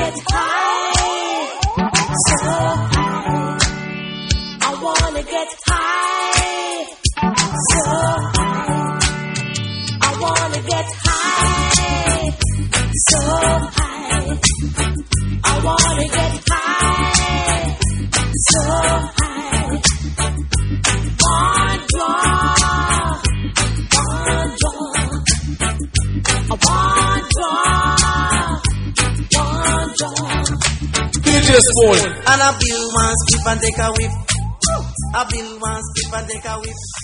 get high, so high. I wanna get high, so high. I wanna get high, so high. I wanna get high, so high. One draw, one draw. One draw. DJ Spoon. And a bill one skip and take a whiff. A bill one skip and take a whiff.